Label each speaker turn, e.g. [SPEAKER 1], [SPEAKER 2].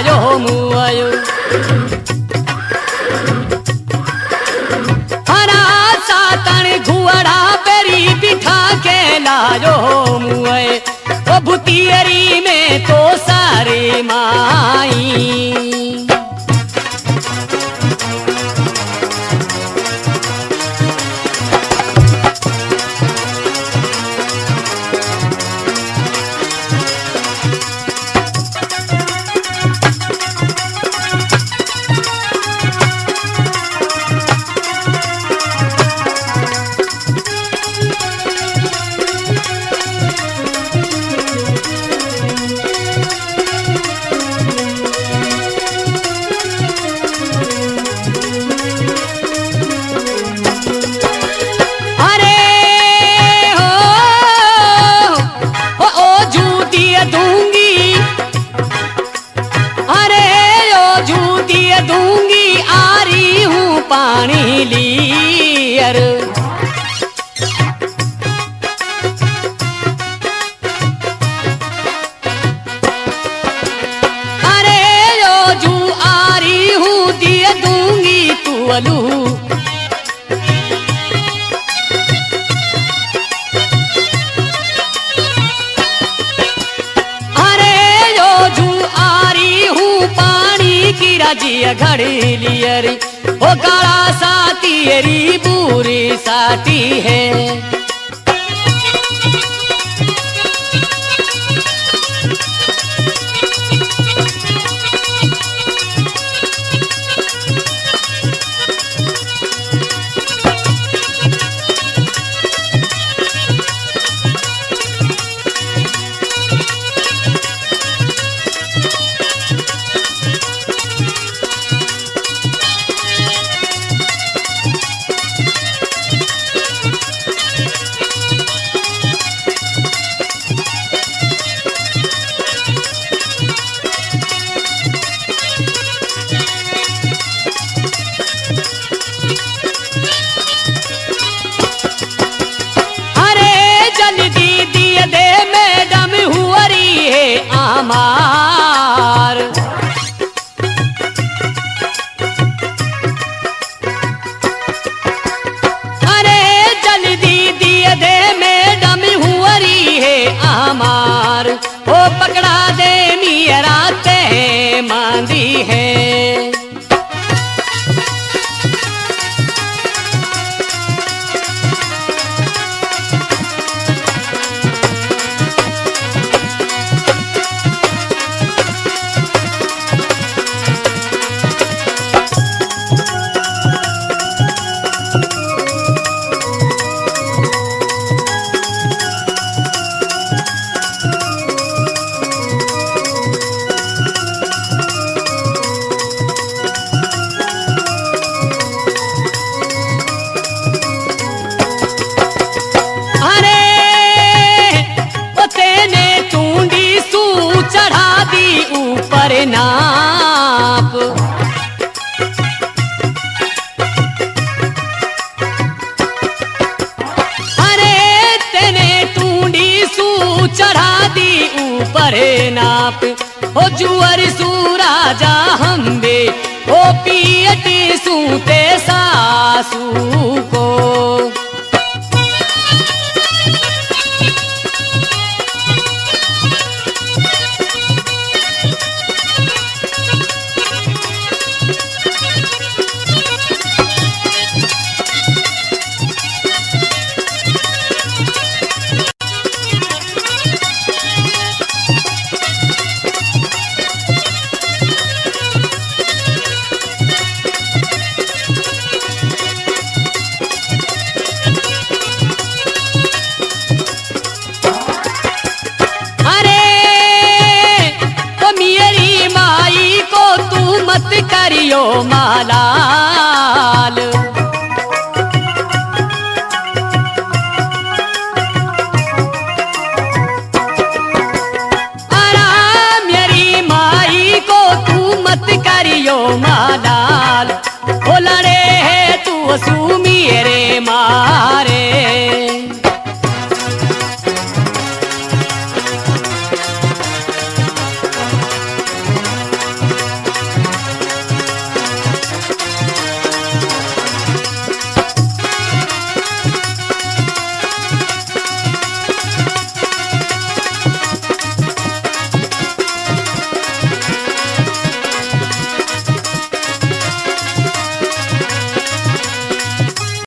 [SPEAKER 1] लायो मुआयो हरा सातन घुअड़ा पेरी बिठा के लायो मुए ओ भुतियरी में तो सारे माई दूंगी आ रही हूँ पानी लियर अरे यो जू आ रही हूँ दिए दूंगी तू अलू जिया घड़ी लियरी ओ काला साथी री बुरी साथी है आमार अरे जल्दी दिए दे मैडम हुआरी है आमार ओ पकड़ा दे मेरा ते मांदी है नाप अरे तेने टूंडी सू चढ़ा दी ऊपर नाप ओ जुअर सू राजा हम्बे ओ पियटी सूते सासू को मत करियो मालाल आराम मेरी माई को तू मत करियो मालाल ओ लड़े है तू असू मेरे मारे